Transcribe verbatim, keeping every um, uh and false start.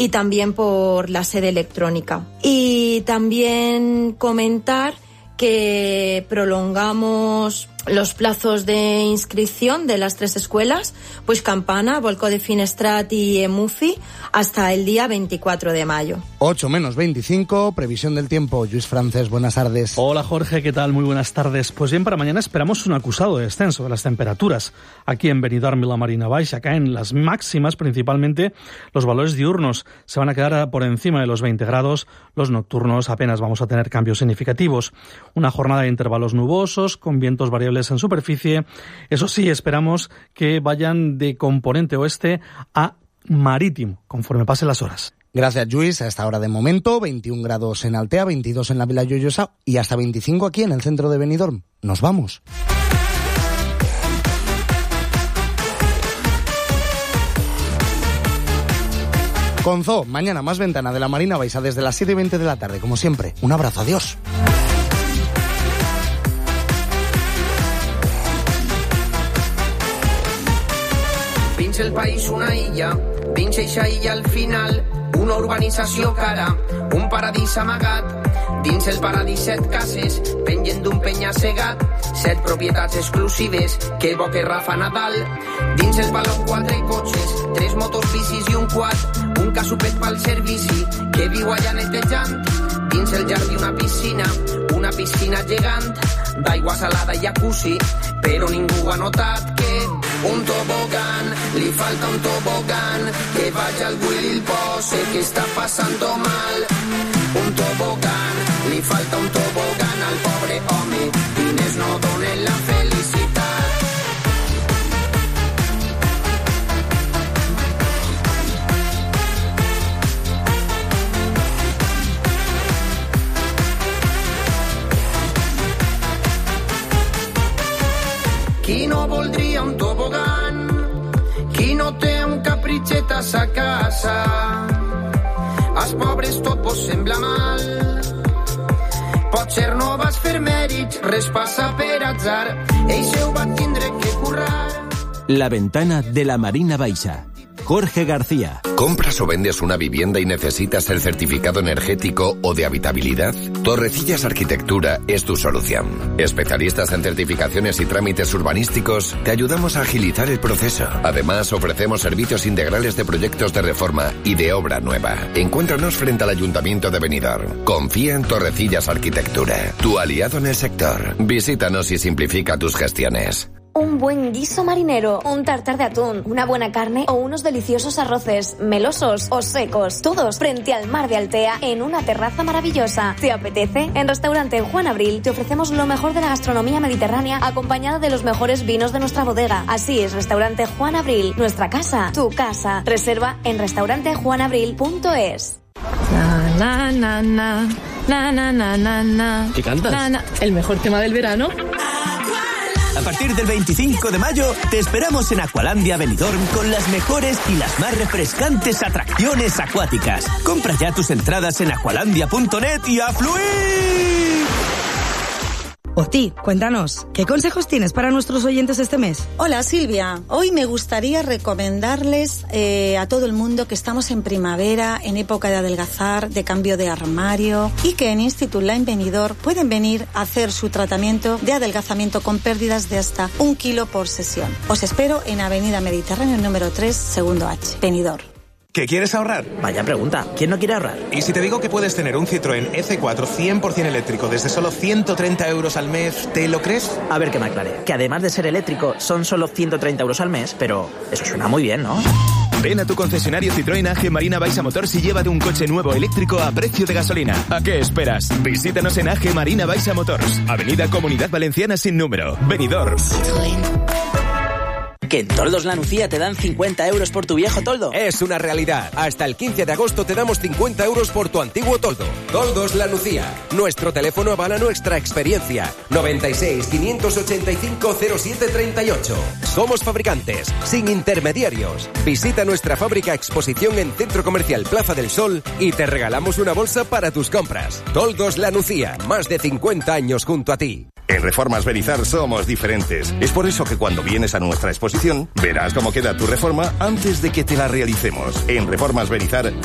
y también por la sede electrónica. Y también comentar que prolongamos los plazos de inscripción de las tres escuelas, pues Campana, Volcó de Finestrat y Emufi, hasta el día veinticuatro de mayo. ocho menos veinticinco, previsión del tiempo. Luis Francés, buenas tardes. Hola Jorge, ¿qué tal? Muy buenas tardes. Pues bien, para mañana esperamos un acusado descenso de las temperaturas. Aquí en Benidorm y la Marina Baixa caen las máximas, principalmente los valores diurnos. Se van a quedar por encima de los veinte grados, los nocturnos apenas vamos a tener cambios significativos. Una jornada de intervalos nubosos, con vientos variables en superficie. Eso sí, esperamos que vayan de componente oeste a marítimo, conforme pasen las horas. Gracias, Luis. A esta hora de momento, veintiún grados en Altea, veintidós en la Vila Lloyosa y hasta veinticinco aquí en el centro de Benidorm. Nos vamos. Con Zoo, mañana más ventana de la Marina Baixa desde las siete y veinte de la tarde. Como siempre, un abrazo. Adiós. Dins el país una illa, dins eixa illa al final, una urbanització cara, un paradís amagat. Dins el paradís set cases, pengen d'un penya-segat, set propietats exclusives, que bo que Rafa Nadal. Dins el baló quatre cotxes, tres motos, bicis i un quad, un casupet pel servici, que viu allà netejant. Dins el jardí una piscina, una piscina gegant, d'aigua salada i jacuzzi, però ningú ha notat que un tobogán, li falta un tobogán, que vaya al Willy y el pose que está pasando mal. Un tobogán, li falta un tobogán al pobre home, diners no donen la felicitat. Qui no voldria un tobogán? Qui no té un capritxet a sa casa? Als pobres tot vos sembla mal. Potser no vas fer mèrits, res passa per atzar. Eixe ho va tindre que currar. La ventana de la Marina Baixa. Jorge García. ¿Compras o vendes una vivienda y necesitas el certificado energético o de habitabilidad? Torrecillas Arquitectura es tu solución. Especialistas en certificaciones y trámites urbanísticos, te ayudamos a agilizar el proceso. Además, ofrecemos servicios integrales de proyectos de reforma y de obra nueva. Encuéntranos frente al Ayuntamiento de Benidorm. Confía en Torrecillas Arquitectura, tu aliado en el sector. Visítanos y simplifica tus gestiones. Un buen guiso marinero, un tartar de atún, una buena carne o unos deliciosos arroces, melosos o secos, todos frente al mar de Altea en una terraza maravillosa. ¿Te apetece? En Restaurante Juan Abril te ofrecemos lo mejor de la gastronomía mediterránea acompañada de los mejores vinos de nuestra bodega. Así es, Restaurante Juan Abril, nuestra casa, tu casa. Reserva en restaurante juan abril punto es. Na, na, na, na, na, na, na, na, na. ¿Qué cantas? Na, na. El mejor tema del verano. A partir del veinticinco de mayo te esperamos en Aqualandia Benidorm con las mejores y las más refrescantes atracciones acuáticas. Compra ya tus entradas en aqualandia punto net y a fluir. Oti, cuéntanos, ¿qué consejos tienes para nuestros oyentes este mes? Hola Silvia, hoy me gustaría recomendarles eh, a todo el mundo que estamos en primavera, en época de adelgazar, de cambio de armario y que en Institut Line Benidorm pueden venir a hacer su tratamiento de adelgazamiento con pérdidas de hasta un kilo por sesión. Os espero en Avenida Mediterráneo número tres, segundo H, Benidorm. ¿Qué quieres ahorrar? Vaya pregunta, ¿quién no quiere ahorrar? ¿Y si te digo que puedes tener un Citroën E C cuatro cien por ciento eléctrico desde solo ciento treinta euros al mes, ¿te lo crees? A ver que me aclare, que además de ser eléctrico son solo ciento treinta euros al mes, pero eso suena muy bien, ¿no? Ven a tu concesionario Citroën A G Marina Baixa Motors y llévate un coche nuevo eléctrico a precio de gasolina. ¿A qué esperas? Visítanos en A G Marina Baixa Motors, Avenida Comunidad Valenciana sin número, Benidorm. Citroën. ¿Que en Toldos La Nucía te dan cincuenta euros por tu viejo toldo? Es una realidad. Hasta el quince de agosto te damos cincuenta euros por tu antiguo toldo. Toldos La Nucía. Nuestro teléfono avala nuestra experiencia. noventa y seis, quinientos ochenta y cinco, cero siete treinta y ocho. Somos fabricantes, sin intermediarios. Visita nuestra fábrica exposición en Centro Comercial Plaza del Sol y te regalamos una bolsa para tus compras. Toldos La Nucía. Más de cincuenta años junto a ti. En Reformas Benizar somos diferentes. Es por eso que cuando vienes a nuestra exposición, verás cómo queda tu reforma antes de que te la realicemos. En Reformas Benizar